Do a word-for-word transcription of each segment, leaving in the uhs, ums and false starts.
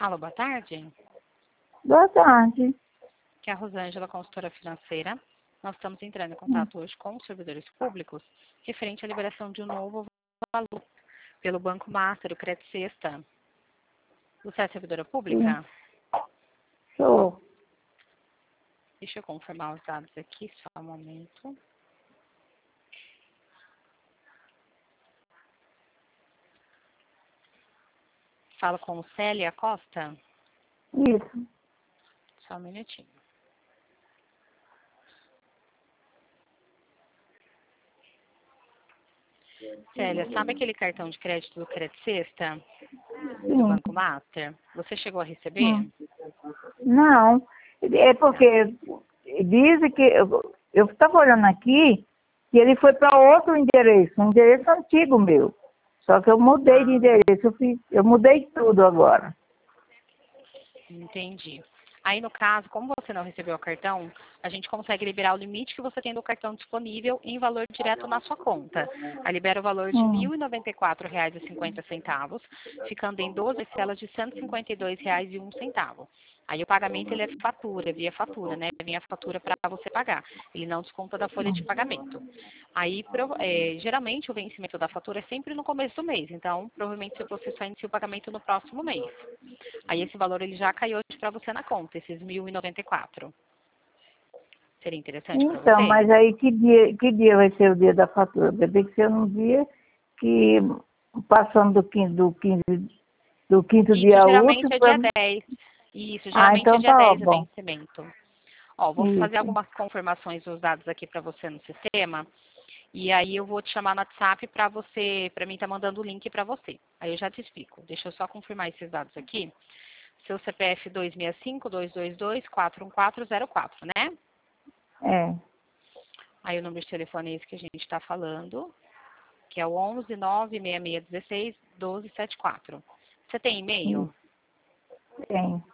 Alô, boa tarde. Boa tarde. Aqui é a Rosângela, consultora financeira. Nós estamos entrando em Hum. contato hoje com os servidores públicos referente à liberação de um novo valor pelo Banco Master, o Crédito Sexta. Você é servidora pública? Sim. Sou. Deixa eu confirmar os dados aqui, só um momento. Falo com Célia Costa? Isso. Só um minutinho. Célia, sabe aquele cartão de crédito do Crédito Sexta? Do Sim. Banco Master? Você chegou a receber? Hum. Não. É porque dizem que... Eu estava olhando aqui que ele foi para outro endereço, um endereço antigo meu. Só que eu mudei de endereço, eu, fiz, eu mudei tudo agora. Entendi. Aí, no caso, como você não recebeu o cartão, a gente consegue liberar o limite que você tem do cartão disponível em valor direto na sua conta. Aí libera o valor de Hum. mil e noventa e quatro reais e cinquenta centavos, ficando em doze celas de cento e cinquenta e dois reais e um centavo. Aí o pagamento ele é fatura, via fatura, né? Vem a fatura para você pagar. Ele não desconta da folha de pagamento. Aí, é, geralmente, o vencimento da fatura é sempre no começo do mês. Então, provavelmente, você só inicia o pagamento no próximo mês. Aí, esse valor ele já caiu para você na conta, esses mil e noventa e quatro. Seria interessante para Então, você? mas aí que dia, que dia vai ser o dia da fatura? Vai ter que ser num dia que, passando do quinto, do quinto, do quinto Isso dia geralmente útil, é pra... dia dez. Isso, Ah, geralmente é então dia tá dez o bom. vencimento. Ó, vou fazer Isso. algumas confirmações dos dados aqui para você no sistema. E aí eu vou te chamar no WhatsApp para você, para mim tá mandando o link para você. Aí eu já te explico. Deixa eu só confirmar esses dados aqui. Seu C P F dois seis cinco, dois dois dois, quatro um quatro zero quatro, né? É. Aí o número de telefone é esse que a gente está falando, que é o onze nove seis seis um seis, um dois sete quatro. Você tem e-mail? Isso. Tem.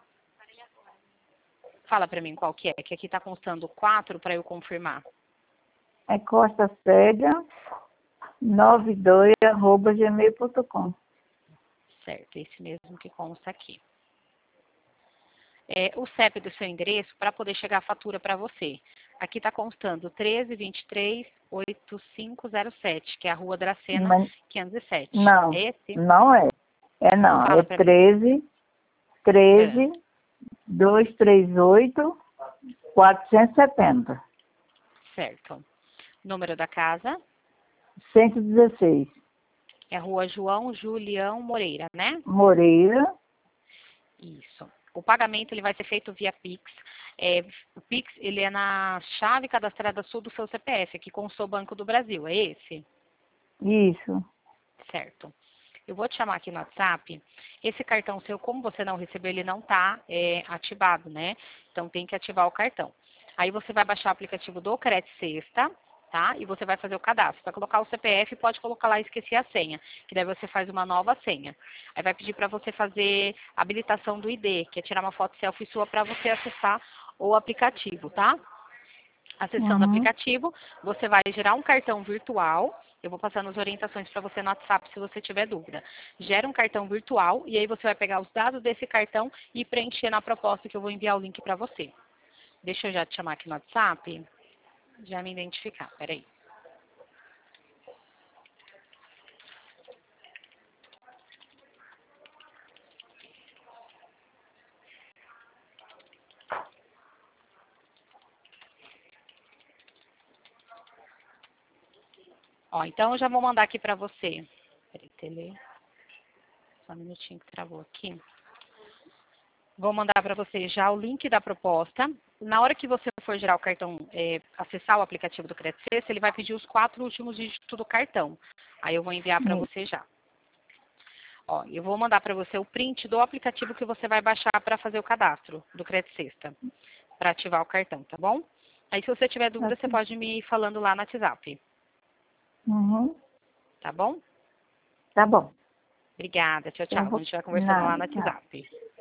Fala para mim qual que é, que aqui está constando quatro para eu confirmar. É Costa Célia noventa e dois arroba gmail ponto com. Certo, esse mesmo que consta aqui. É, o C E P do seu endereço para poder chegar a fatura para você. Aqui está constando um três dois três, oito cinco zero sete, que é a Rua Dracena Mas, quinhentos e sete. não, É esse? não é. É não, é Fala para mim. treze, É, treze, duzentos e trinta e oito, quatrocentos e setenta. certo. Número da casa cento e dezesseis. é Rua João Julião Moreira, né? Moreira. Isso. O pagamento ele vai ser feito via Pix. É, o Pix ele é na chave cadastrada sul do seu C P F, aqui com o seu Banco do Brasil. É esse? Isso. Certo. Eu vou te chamar aqui no WhatsApp. Esse cartão seu, como você não recebeu, ele não está é, ativado, né? Então tem que ativar o cartão. Aí você vai baixar o aplicativo do Crédito Sexta, tá? E você vai fazer o cadastro. Para colocar o C P F, pode colocar lá esqueci a senha, que daí você faz uma nova senha. Aí vai pedir para você fazer a habilitação do I D, que é tirar uma foto selfie sua para você acessar o aplicativo, tá? Acessando o Uhum. aplicativo, você vai gerar um cartão virtual. Eu vou passando as orientações para você no WhatsApp se você tiver dúvida. Gera um cartão virtual e aí você vai pegar os dados desse cartão e preencher na proposta que eu vou enviar o link para você. Deixa eu já te chamar aqui no WhatsApp. Já me identificar, peraí. Ó, então eu já vou mandar aqui para você. Peraí, tele. Só um minutinho que travou aqui. Vou mandar para você já o link da proposta. Na hora que você for gerar o cartão, é, acessar o aplicativo do Crédito Sexta, ele vai pedir os quatro últimos dígitos do cartão. Aí eu vou enviar para você já. Ó, eu vou mandar para você o print do aplicativo que você vai baixar para fazer o cadastro do Crédito Sexta, para ativar o cartão, tá bom? Aí se você tiver dúvida, você Assim. pode me ir falando lá no WhatsApp, Uhum. tá bom? Tá bom. Obrigada, tchau, Eu tchau. A vou... gente vai conversando lá Não, no não. WhatsApp.